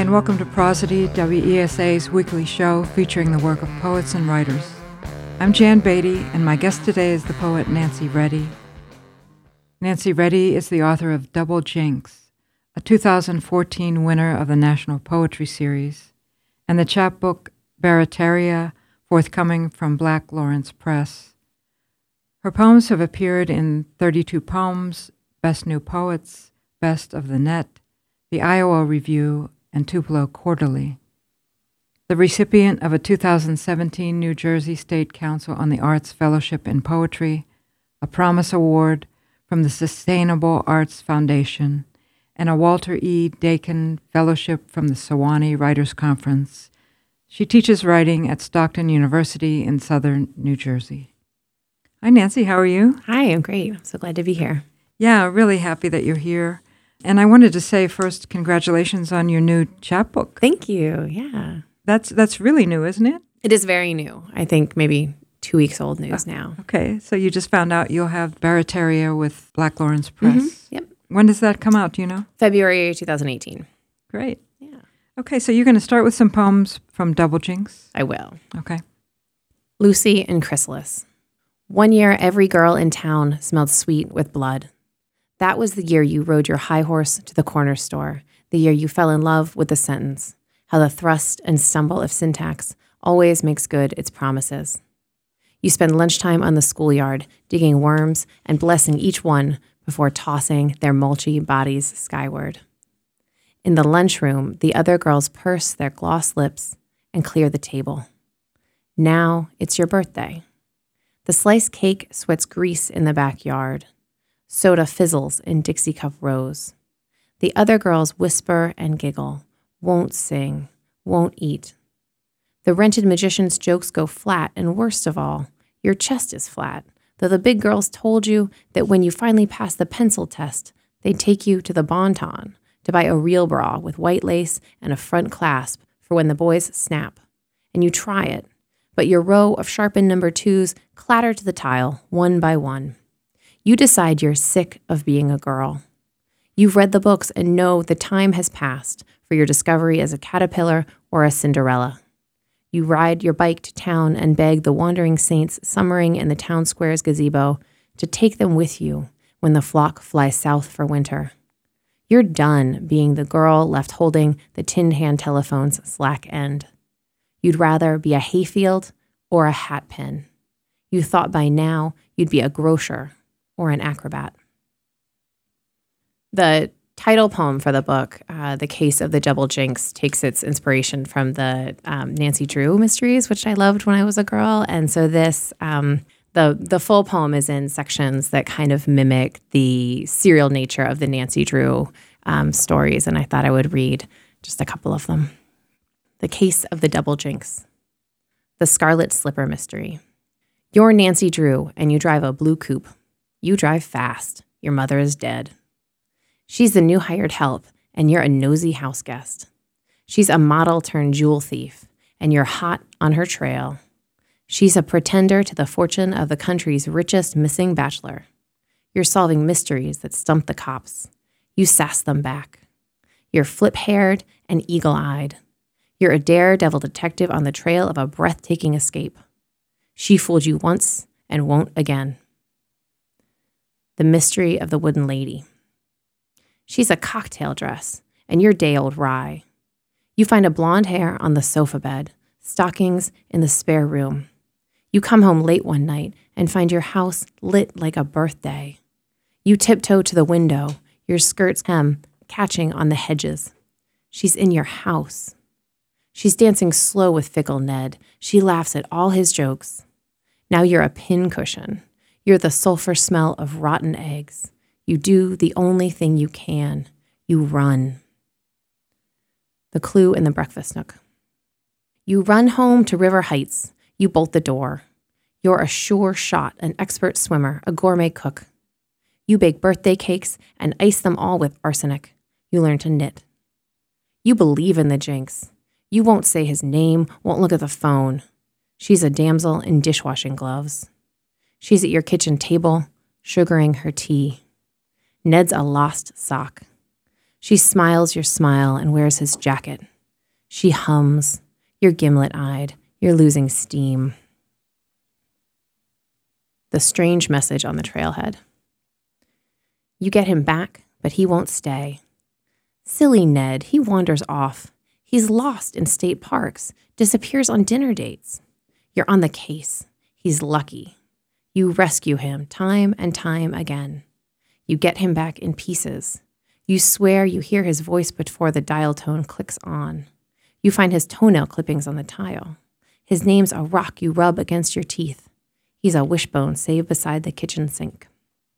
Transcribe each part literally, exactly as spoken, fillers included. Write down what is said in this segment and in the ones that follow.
and welcome to Prosody, W E S A's weekly show featuring the work of poets and writers. I'm Jan Beatty, and my guest today is the poet Nancy Reddy. Nancy Reddy is the author of Double Jinx, a two thousand fourteen winner of the National Poetry Series, and the chapbook Barataria, forthcoming from Black Lawrence Press. Her poems have appeared in thirty-two Poems, Best New Poets, Best of the Net, the Iowa Review, and Tupelo Quarterly. The recipient of a two thousand seventeen New Jersey State Council on the Arts Fellowship in Poetry, a Promise Award from the Sustainable Arts Foundation, and a Walter E. Dakin Fellowship from the Sewanee Writers Conference. She teaches writing at Stockton University in southern New Jersey. Hi, Nancy. How are you? Hi, I'm great. I'm so glad to be here. Yeah, really happy that you're here. And I wanted to say first, congratulations on your new chapbook. Thank you. Yeah. That's that's really new, isn't it? It is very new. I think maybe two weeks old news oh, now. Okay. So you just found out you'll have Barataria with Black Lawrence Press. Mm-hmm. Yep. When does that come out? Do you know? February twenty eighteen. Great. Yeah. Okay. So you're going to start with some poems from Double Jinx? I will. Okay. Lucy and Chrysalis. One year, every girl in town smelled sweet with blood. That was the year you rode your high horse to the corner store, the year you fell in love with the sentence, how the thrust and stumble of syntax always makes good its promises. You spend lunchtime on the schoolyard, digging worms and blessing each one before tossing their mulchy bodies skyward. In the lunchroom, the other girls purse their gloss lips and clear the table. Now it's your birthday. The sliced cake sweats grease in the backyard. Soda fizzles in Dixie cup rows. The other girls whisper and giggle, won't sing, won't eat. The rented magician's jokes go flat, and worst of all, your chest is flat, though the big girls told you that when you finally pass the pencil test, they'd take you to the Bon-Ton to buy a real bra with white lace and a front clasp for when the boys snap. And you try it, but your row of sharpened number twos clatter to the tile one by one. You decide you're sick of being a girl. You've read the books and know the time has passed for your discovery as a caterpillar or a Cinderella. You ride your bike to town and beg the wandering saints summering in the town square's gazebo to take them with you when the flock flies south for winter. You're done being the girl left holding the tin hand telephone's slack end. You'd rather be a hayfield or a hat pin. You thought by now you'd be a grocer or an acrobat. The title poem for the book, uh, The Case of the Double Jinx, takes its inspiration from the um, Nancy Drew mysteries, which I loved when I was a girl. And so this, um, the the full poem is in sections that kind of mimic the serial nature of the Nancy Drew um, stories. And I thought I would read just a couple of them. The Case of the Double Jinx. The Scarlet Slipper Mystery. You're Nancy Drew, and you drive a blue coupe. You drive fast. Your mother is dead. She's the new hired help, and you're a nosy house guest. She's a model turned jewel thief, and you're hot on her trail. She's a pretender to the fortune of the country's richest missing bachelor. You're solving mysteries that stump the cops. You sass them back. You're flip-haired and eagle-eyed. You're a daredevil detective on the trail of a breathtaking escape. She fooled you once and won't again. The Mystery of the Wooden Lady. She's a cocktail dress, and you're day-old rye. You find a blonde hair on the sofa bed, stockings in the spare room. You come home late one night and find your house lit like a birthday. You tiptoe to the window, your skirt's hem catching on the hedges. She's in your house. She's dancing slow with fickle Ned. She laughs at all his jokes. Now you're a pincushion. You're the sulfur smell of rotten eggs. You do the only thing you can. You run. The Clue in the Breakfast Nook. You run home to River Heights. You bolt the door. You're a sure shot, an expert swimmer, a gourmet cook. You bake birthday cakes and ice them all with arsenic. You learn to knit. You believe in the jinx. You won't say his name, won't look at the phone. She's a damsel in dishwashing gloves. She's at your kitchen table, sugaring her tea. Ned's a lost sock. She smiles your smile and wears his jacket. She hums. You're gimlet-eyed. You're losing steam. The strange message on the trailhead. You get him back, but he won't stay. Silly Ned, he wanders off. He's lost in state parks, disappears on dinner dates. You're on the case. He's lucky. You rescue him time and time again. You get him back in pieces. You swear you hear his voice before the dial tone clicks on. You find his toenail clippings on the tile. His name's a rock you rub against your teeth. He's a wishbone saved beside the kitchen sink.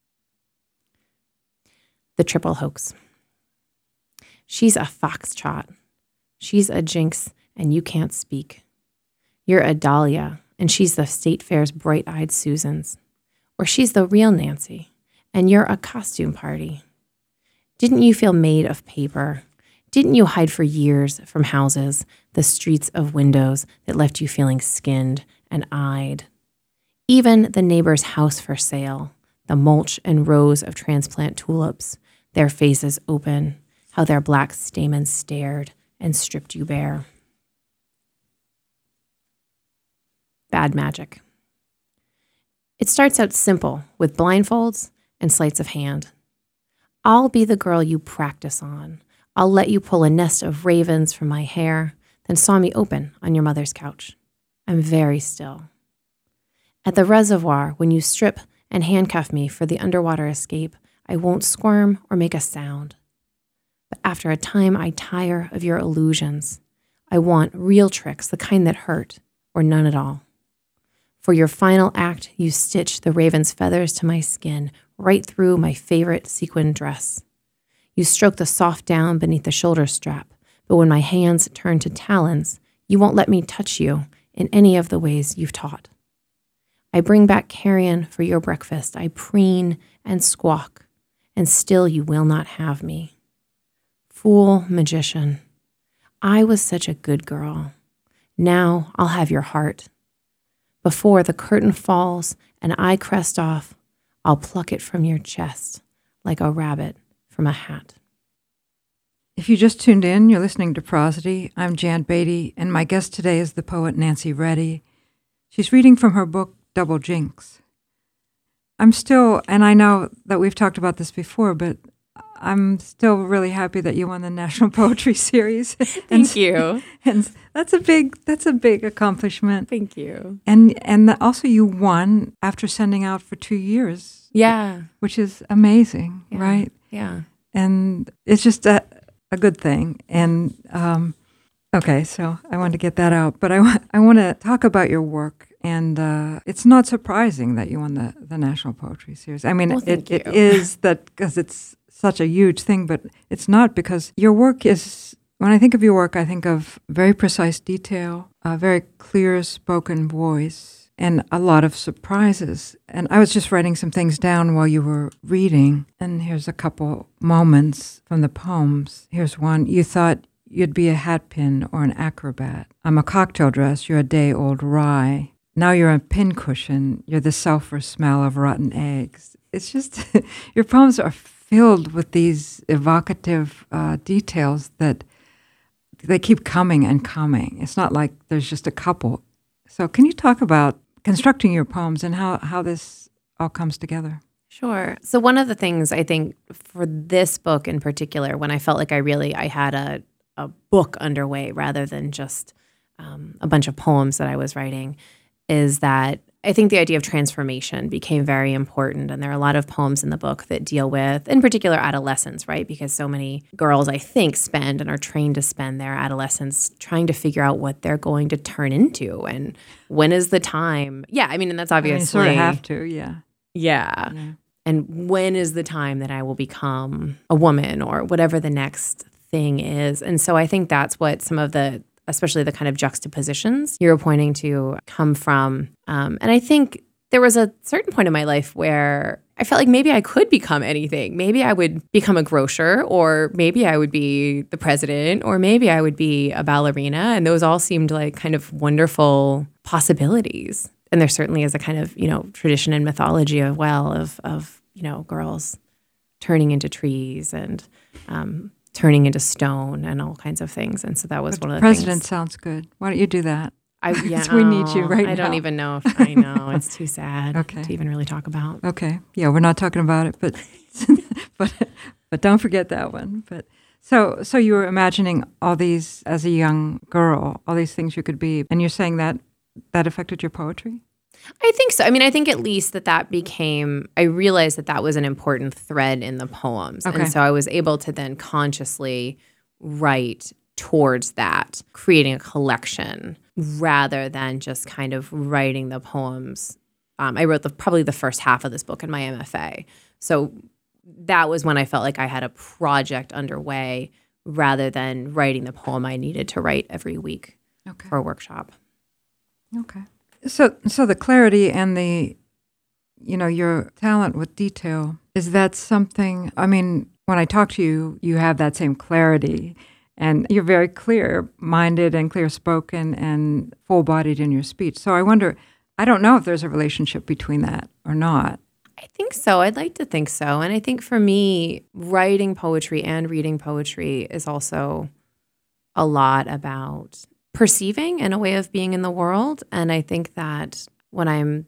The triple hoax. She's a foxtrot. She's a jinx, and you can't speak. You're a Dahlia, and she's the state fair's bright-eyed Susans. Or she's the real Nancy, and you're a costume party. Didn't you feel made of paper? Didn't you hide for years from houses, the streets of windows that left you feeling skinned and eyed? Even the neighbor's house for sale, the mulch and rows of transplant tulips, their faces open, how their black stamens stared and stripped you bare. Bad magic. It starts out simple with blindfolds and sleights of hand. I'll be the girl you practice on. I'll let you pull a nest of ravens from my hair, then saw me open on your mother's couch. I'm very still. At the reservoir, when you strip and handcuff me for the underwater escape, I won't squirm or make a sound. But after a time, I tire of your illusions. I want real tricks, the kind that hurt, or none at all. For your final act, you stitch the raven's feathers to my skin, right through my favorite sequin dress. You stroke the soft down beneath the shoulder strap, but when my hands turn to talons, you won't let me touch you in any of the ways you've taught. I bring back carrion for your breakfast. I preen and squawk, and still you will not have me. Fool magician, I was such a good girl. Now I'll have your heart. Before the curtain falls and I crest off, I'll pluck it from your chest like a rabbit from a hat. If you just tuned in, you're listening to Prosody. I'm Jan Beatty, and my guest today is the poet Nancy Ready. She's reading from her book, Double Jinx. I'm still, and I know that we've talked about this before, but I'm still really happy that you won the National Poetry Series. Thank and, you. And that's a big, that's a big accomplishment. Thank you. And and also you won after sending out for two years. Yeah. Which is amazing, yeah. right? Yeah. And it's just a, a good thing. And um, okay, so I wanted to get that out. But I, wa- I want to talk about your work. And uh, it's not surprising that you won the, the National Poetry Series. I mean, well, it, it is that because it's such a huge thing, but it's not, because your work is, when I think of your work, I think of very precise detail, a very clear spoken voice, and a lot of surprises. And I was just writing some things down while you were reading, and here's a couple moments from the poems. Here's one. You thought you'd be a hatpin or an acrobat. I'm a cocktail dress, you're a day-old rye. Now you're a pincushion, you're the sulfur smell of rotten eggs. It's just, your poems are filled with these evocative uh, details that they keep coming and coming. It's not like there's just a couple. So can you talk about constructing your poems and how, how this all comes together? Sure. So one of the things I think for this book in particular, when I felt like I really, I had a, a book underway rather than just um, a bunch of poems that I was writing, is that I think the idea of transformation became very important. And there are a lot of poems in the book that deal with, in particular, adolescence, right? Because so many girls, I think, spend and are trained to spend their adolescence trying to figure out what they're going to turn into and when is the time. Yeah, I mean, and that's obviously. I mean, you sort of have to, yeah. Yeah. yeah. And when is the time that I will become a woman or whatever the next thing is? And so I think that's what some of the, especially the kind of juxtapositions you're pointing to, come from. Um, and I think there was a certain point in my life where I felt like maybe I could become anything. Maybe I would become a grocer, or maybe I would be the president, or maybe I would be a ballerina. And those all seemed like kind of wonderful possibilities. And there certainly is a kind of, you know, tradition and mythology as well of, of, you know, girls turning into trees and, um, turning into stone and all kinds of things. And so that was but one of the president things. sounds good. Why don't you do that? I, yeah, we need you right I now. don't even know if I know. It's too sad Okay. to even really talk about. Okay. Yeah, we're not talking about it, but but but don't forget that one. But so so you were imagining all these as a young girl, all these things you could be, and you're saying that that affected your poetry? I think so. I mean, I think at least that that became, I realized that that was an important thread in the poems. Okay. And so I was able to then consciously write towards that, creating a collection rather than just kind of writing the poems. Um, I wrote the, probably the first half of this book in my M F A. So that was when I felt like I had a project underway rather than writing the poem I needed to write every week Okay. for a workshop. Okay. So so the clarity and the, you know, your talent with detail, is that something, I mean, when I talk to you, you have that same clarity. And you're very clear-minded and clear-spoken and full-bodied in your speech. So I wonder, I don't know if there's a relationship between that or not. I think so. I'd like to think so. And I think for me, writing poetry and reading poetry is also a lot about perceiving and a way of being in the world. And I think that when I'm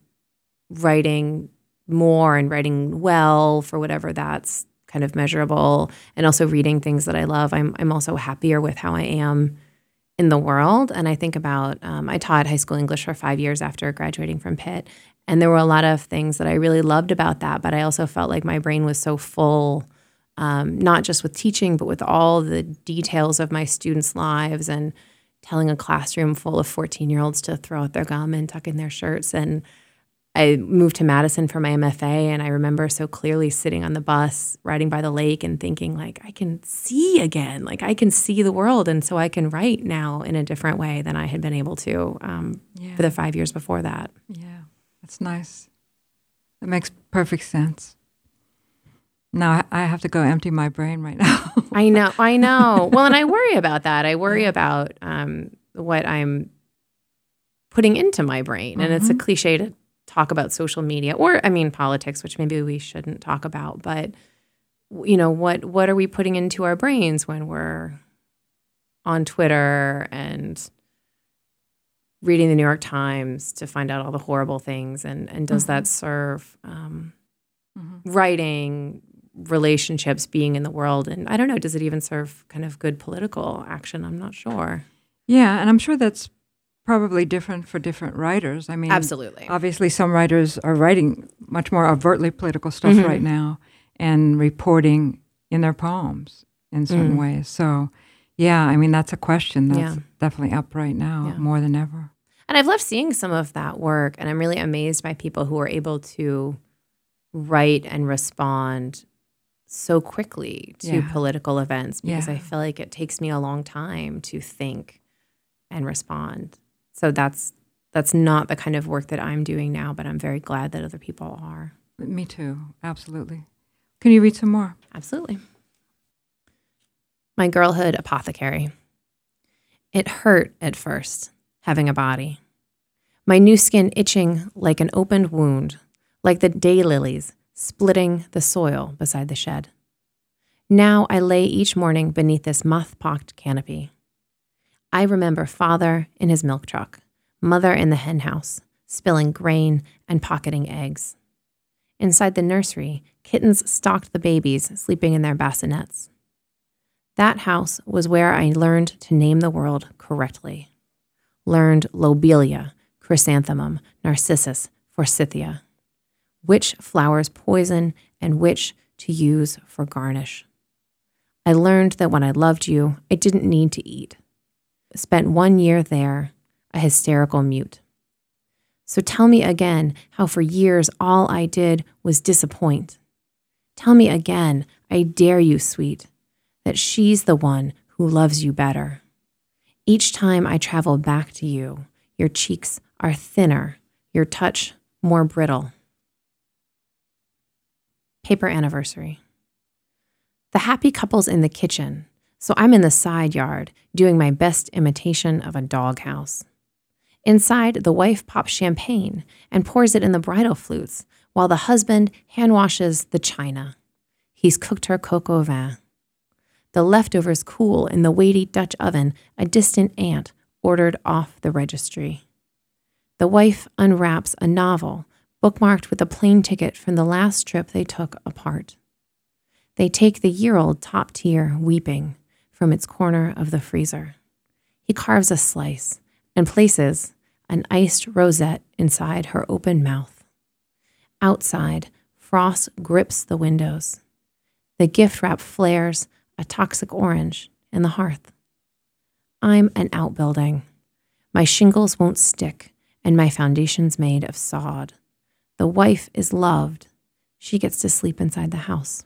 writing more and writing well, for whatever that's kind of measurable, and also reading things that I love, I'm I'm also happier with how I am in the world. And I think about, um, I taught high school English for five years after graduating from Pitt, and there were a lot of things that I really loved about that, but I also felt like my brain was so full, um, not just with teaching, but with all the details of my students' lives and telling a classroom full of fourteen-year-olds to throw out their gum and tuck in their shirts. And I moved to Madison for my M F A, and I remember so clearly sitting on the bus, riding by the lake and thinking, like, I can see again. Like, I can see the world, and so I can write now in a different way than I had been able to um, Yeah. for the five years before that. Yeah, that's nice. That makes perfect sense. Now I I have to go empty my brain right now. I know, I know. Well, and I worry about that. I worry about um, what I'm putting into my brain. And it's a cliche to talk about social media or, I mean, politics, which maybe we shouldn't talk about. But, you know, what what are we putting into our brains when we're on Twitter and reading the New York Times to find out all the horrible things? And, and does mm-hmm. that serve um, mm-hmm. writing, relationships, being in the world? And I don't know, does it even serve kind of good political action? I'm not sure. Yeah, and I'm sure that's probably different for different writers. I mean, absolutely. Obviously, some writers are writing much more overtly political stuff mm-hmm. right now and reporting in their poems in certain mm. ways. So, yeah, I mean, that's a question that's yeah. definitely up right now yeah. more than ever. And I've loved seeing some of that work, and I'm really amazed by people who are able to write and respond so quickly to yeah. political events, because yeah. I feel like it takes me a long time to think and respond. So that's that's not the kind of work that I'm doing now, but I'm very glad that other people are. Me too, absolutely. Can you read some more? Absolutely. My girlhood apothecary. It hurt at first, having a body. My new skin itching like an opened wound, like the daylilies splitting the soil beside the shed. Now I lay each morning beneath this moth-pocked canopy. I remember father in his milk truck, mother in the hen house, spilling grain and pocketing eggs. Inside the nursery, kittens stalked the babies sleeping in their bassinets. That house was where I learned to name the world correctly. Learned lobelia, chrysanthemum, narcissus, forsythia. Which flowers poison and which to use for garnish. I learned that when I loved you, I didn't need to eat. Spent one year there, a hysterical mute. So tell me again how for years all I did was disappoint. Tell me again, I dare you, sweet, that she's the one who loves you better. Each time I travel back to you, your cheeks are thinner, your touch more brittle. Paper anniversary. The happy couple's in the kitchen, so I'm in the side yard doing my best imitation of a doghouse. Inside, the wife pops champagne and pours it in the bridal flutes, while the husband hand washes the china. He's cooked her coq au vin. The leftovers cool in the weighty Dutch oven a distant aunt ordered off the registry. The wife unwraps a novel bookmarked with a plane ticket from the last trip they took apart. They take the year-old top tier weeping from its corner of the freezer. He carves a slice and places an iced rosette inside her open mouth. Outside, frost grips the windows. The gift wrap flares a toxic orange in the hearth. I'm an outbuilding. My shingles won't stick, and my foundation's made of sod. The wife is loved. She gets to sleep inside the house.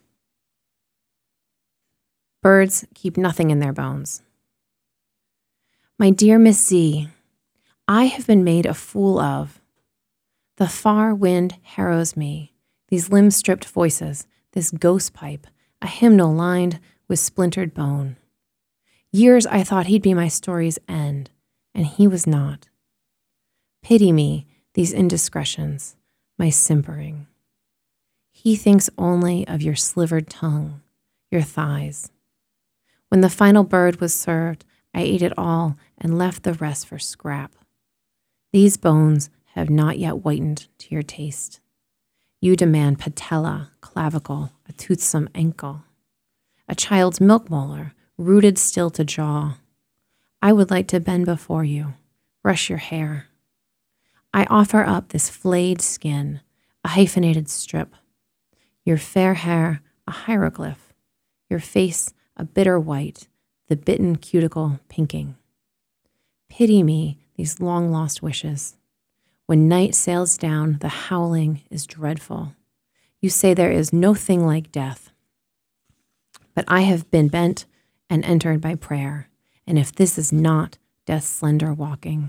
Birds keep nothing in their bones. My dear Miss Z, I have been made a fool of. The far wind harrows me, these limb-stripped voices, this ghost pipe, a hymnal lined with splintered bone. Years I thought he'd be my story's end, and he was not. Pity me, these indiscretions, my simpering. He thinks only of your slivered tongue, your thighs. When the final bird was served, I ate it all and left the rest for scrap. These bones have not yet whitened to your taste. You demand patella, clavicle, a toothsome ankle. A child's milk molar, rooted still to jaw. I would like to bend before you, brush your hair. I offer up this flayed skin, a hyphenated strip. Your fair hair, a hieroglyph. Your face, a bitter white, the bitten cuticle pinking. Pity me, these long-lost wishes. When night sails down, the howling is dreadful. You say there is no thing like death. But I have been bent and entered by prayer, and if this is not death's slender walking.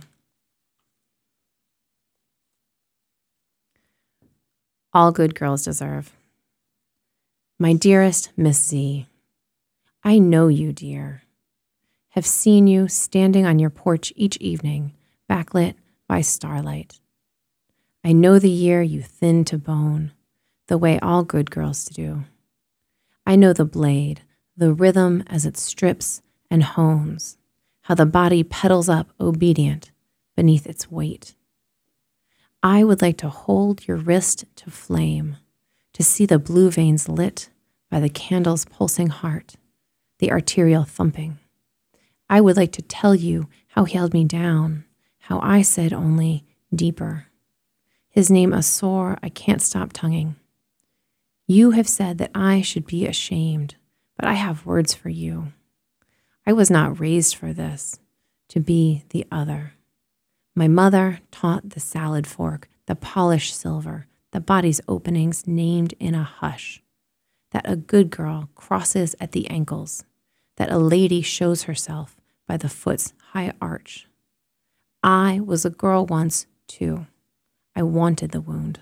All good girls deserve. My dearest Miss Z, I know you, dear. Have seen you standing on your porch each evening, backlit by starlight. I know the year you thinned to bone, the way all good girls do. I know the blade, the rhythm as it strips and hones, how the body pedals up obedient beneath its weight. I would like to hold your wrist to flame, to see the blue veins lit by the candle's pulsing heart, the arterial thumping. I would like to tell you how he held me down, how I said only deeper. His name a sore I can't stop tonguing. You have said that I should be ashamed, but I have words for you. I was not raised for this, to be the other. My mother taught the salad fork, the polished silver, the body's openings named in a hush, that a good girl crosses at the ankles, that a lady shows herself by the foot's high arch. I was a girl once, too. I wanted the wound.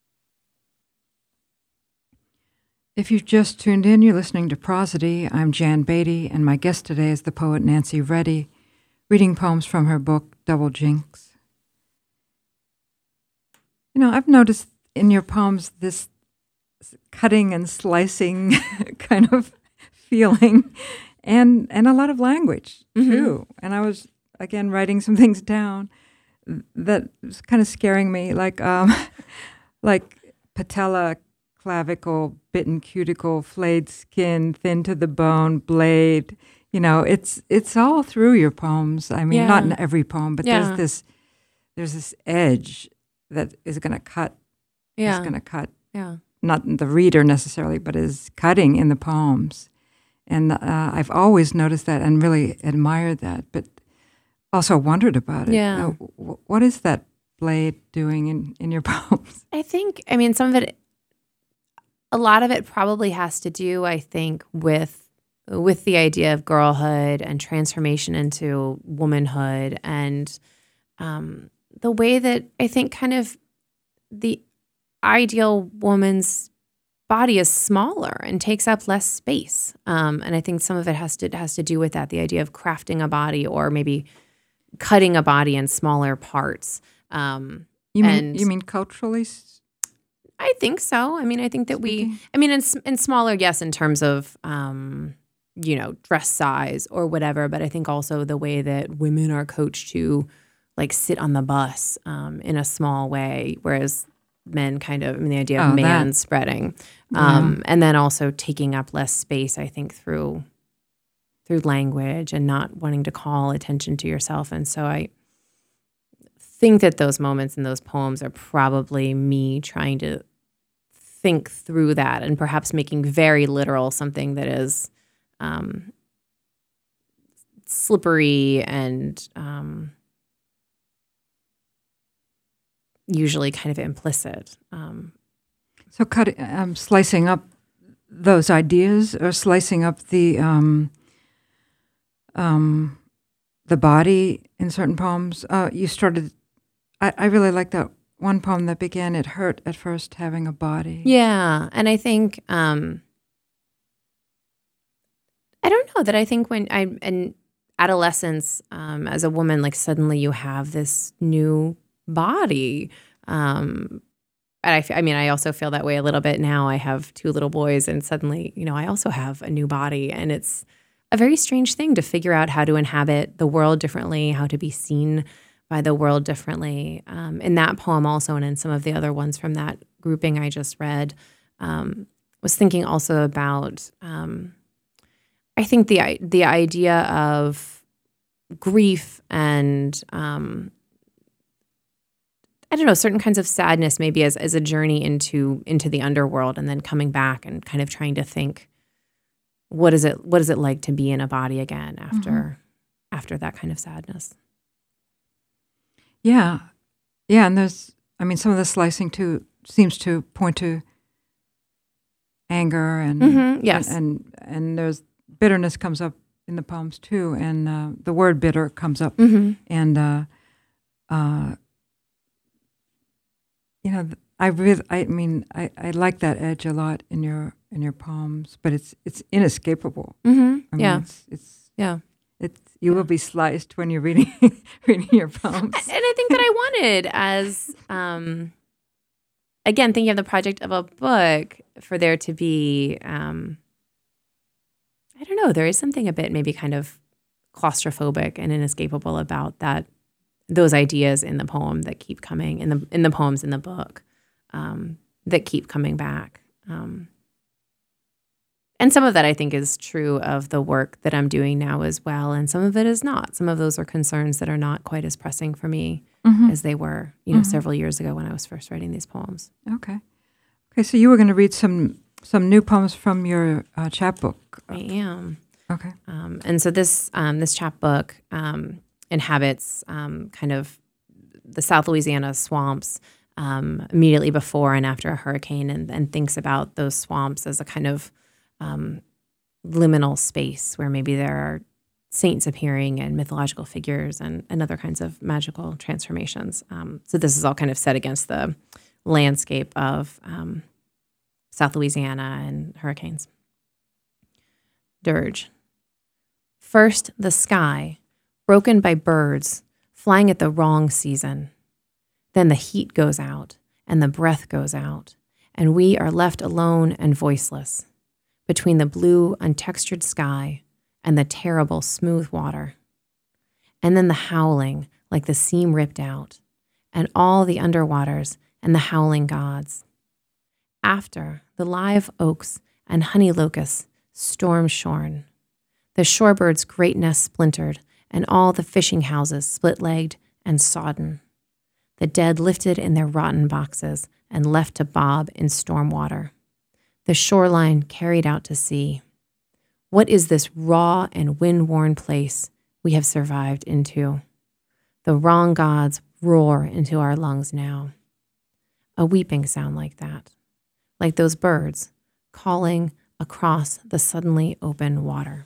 If you've just tuned in, you're listening to Prosody. I'm Jan Beatty, and my guest today is the poet Nancy Reddy, reading poems from her book, Double Jinx. You know, I've noticed in your poems this cutting and slicing kind of feeling, and and a lot of language, mm-hmm. too. And I was, again, writing some things down that was kind of scaring me, like um, like patella, clavicle, bitten cuticle, flayed skin, thin to the bone, blade. You know, it's it's all through your poems. I mean, yeah. not in every poem, but yeah. there's this there's this edge that is going to cut. Yeah, is going to cut. Yeah, not the reader necessarily, but is cutting in the poems. And uh, I've always noticed that and really admired that, but also wondered about it. Yeah, uh, w- what is that blade doing in in your poems? I think, I mean, some of it. A lot of it probably has to do, I think, with with the idea of girlhood and transformation into womanhood, and um, the way that I think kind of the ideal woman's body is smaller and takes up less space. Um, and I think some of it has to has to do with that, the idea of crafting a body or maybe cutting a body in smaller parts. Um, you mean and, you mean culturally? I think so. I mean, I think that Speaking. we, I mean, in, in smaller, yes, in terms of, um, you know, dress size or whatever. But I think also the way that women are coached to like sit on the bus um, in a small way, whereas men kind of, I mean, the idea of Oh, man that. spreading. Yeah. Um, and then also taking up less space, I think, through through language and not wanting to call attention to yourself. And so I think that those moments in those poems are probably me trying to think through that and perhaps making very literal something that is um, slippery and um, usually kind of implicit. Um, So cut, um, slicing up those ideas or slicing up the um, um, the body in certain poems. Uh, you started, I, I really like that one poem that began, "It hurt at first having a body." Yeah. And I think, um, I don't know that I think when I, in adolescence, um, as a woman, like suddenly you have this new body. Um, and I, f- I mean, I also feel that way a little bit now. I have two little boys and suddenly, you know, I also have a new body, and it's a very strange thing to figure out how to inhabit the world differently, how to be seen by the world differently. Um, in that poem also, and in some of the other ones from that grouping I just read, um, was thinking also about, um, I think the the idea of grief and, um, I don't know, certain kinds of sadness maybe as, as a journey into into the underworld, and then coming back and kind of trying to think, what is it what is it like to be in a body again after mm-hmm. after that kind of sadness? Yeah. Yeah, and there's, I mean, some of the slicing too seems to point to anger and mm-hmm, yes. and, and and there's bitterness comes up in the poems too, and uh, the word bitter comes up, mm-hmm. and uh, uh, you know, I really, I mean, I, I like that edge a lot in your in your poems, but it's it's inescapable. Mm-hmm. I mean, yeah, it's, it's yeah. It's, you yeah. will be sliced when you're reading reading your poems. And I think that I wanted, as um, again, thinking of the project of a book, for there to be, um, I don't know, there is something a bit maybe kind of claustrophobic and inescapable about that, those ideas in the poem that keep coming, in the in the poems in the book, um, that keep coming back. Um, And some of that, I think, is true of the work that I'm doing now as well. And some of it is not. Some of those are concerns that are not quite as pressing for me mm-hmm. as they were, you know, mm-hmm. several years ago when I was first writing these poems. Okay. Okay, so you were going to read some some new poems from your uh, chapbook. I am. Okay. Um, and so this um, this chapbook um, inhabits um, kind of the South Louisiana swamps um, immediately before and after a hurricane, and, and thinks about those swamps as a kind of Um, liminal space where maybe there are saints appearing and mythological figures and, and other kinds of magical transformations. Um, so this is all kind of set against the landscape of um, South Louisiana and hurricanes. Dirge. First, the sky, broken by birds flying at the wrong season. Then the heat goes out and the breath goes out, and we are left alone and voiceless between the blue, untextured sky and the terrible, smooth water. And then the howling, like the seam ripped out, and all the underwaters and the howling gods. After, the live oaks and honey locusts, storm-shorn. The shorebirds' great nests splintered, and all the fishing houses split-legged and sodden. The dead lifted in their rotten boxes and left to bob in storm water. The shoreline carried out to sea. What is this raw and wind-worn place we have survived into? The wrong gods roar into our lungs now. A weeping sound like that, like those birds calling across the suddenly open water.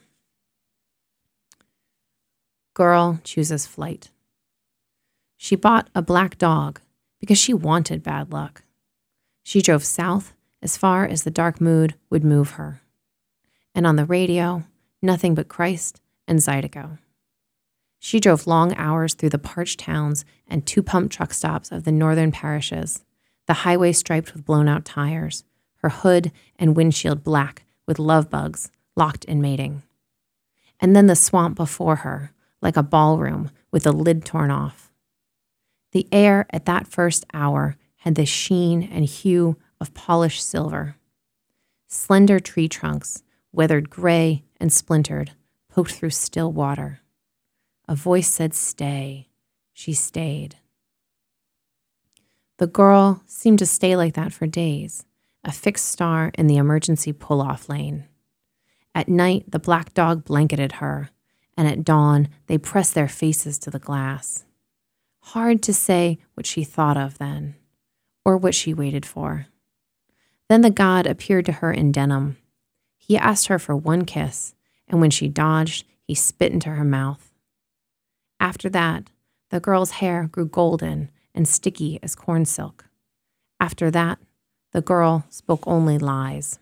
Girl chooses flight. She bought a black dog because she wanted bad luck. She drove south as far as the dark mood would move her. And on the radio, nothing but Christ and Zydeco. She drove long hours through the parched towns and two-pump truck stops of the northern parishes, the highway striped with blown-out tires, her hood and windshield black with love bugs locked in mating, and then the swamp before her, like a ballroom with the lid torn off. The air at that first hour had the sheen and hue of polished silver. Slender tree trunks, weathered gray and splintered, poked through still water. A voice said, "Stay." She stayed. The girl seemed to stay like that for days, a fixed star in the emergency pull-off lane. At night, the black dog blanketed her, and at dawn, they pressed their faces to the glass. Hard to say what she thought of then, or what she waited for. Then the god appeared to her in denim. He asked her for one kiss, and when she dodged, he spit into her mouth. After that, the girl's hair grew golden and sticky as corn silk. After that, the girl spoke only lies.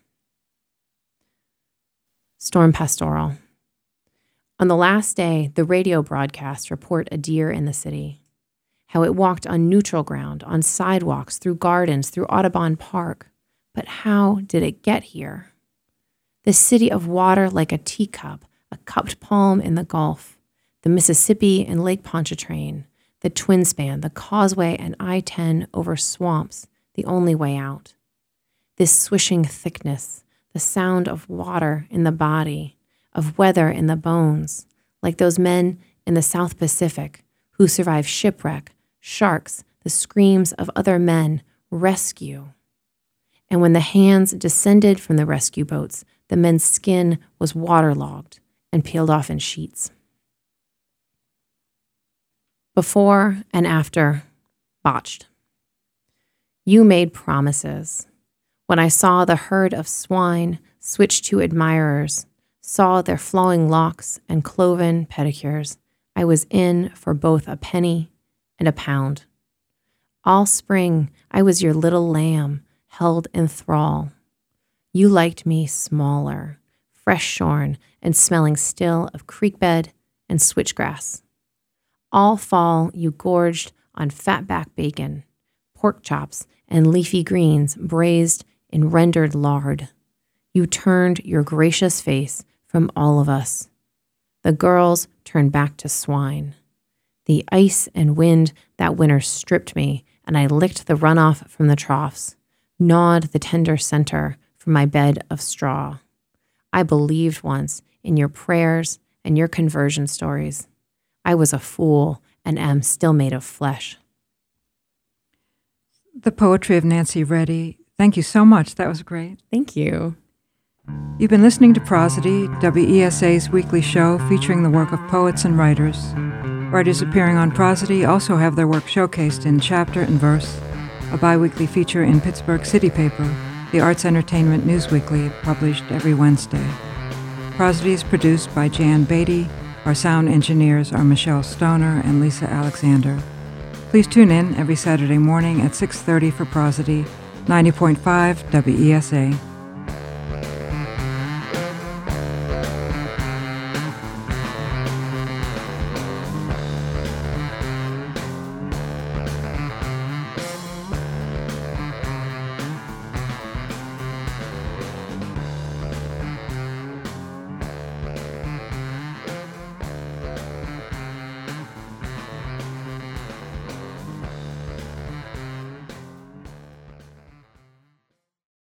Storm Pastoral. On the last day, the radio broadcasts report a deer in the city. How it walked on neutral ground, on sidewalks, through gardens, through Audubon Park. But how did it get here? The city of water like a teacup, a cupped palm in the Gulf, the Mississippi and Lake Pontchartrain, the Twin Span, the Causeway and I ten over swamps, the only way out. This swishing thickness, the sound of water in the body, of weather in the bones, like those men in the South Pacific who survived shipwreck, sharks, the screams of other men, rescue. And when the hands descended from the rescue boats, the men's skin was waterlogged and peeled off in sheets. Before and after, botched. You made promises. When I saw the herd of swine switch to admirers, saw their flowing locks and cloven pedicures, I was in for both a penny and a pound. All spring, I was your little lamb, held in thrall. You liked me smaller, fresh-shorn, and smelling still of creekbed and switchgrass. All fall, you gorged on fatback bacon, pork chops, and leafy greens braised in rendered lard. You turned your gracious face from all of us. The girls turned back to swine. The ice and wind that winter stripped me, and I licked the runoff from the troughs, gnawed the tender center from my bed of straw. I believed once in your prayers and your conversion stories. I was a fool and am still made of flesh. The poetry of Nancy Reddy. Thank you so much. That was great. Thank you. You've been listening to Prosody, W E S A's weekly show featuring the work of poets and writers. Writers appearing on Prosody also have their work showcased in Chapter and Verse, a bi-weekly feature in Pittsburgh City Paper, the Arts Entertainment News Weekly, published every Wednesday. Prosody is produced by Jan Beatty. Our sound engineers are Michelle Stoner and Lisa Alexander. Please tune in every Saturday morning at six thirty for Prosody, ninety point five W E S A.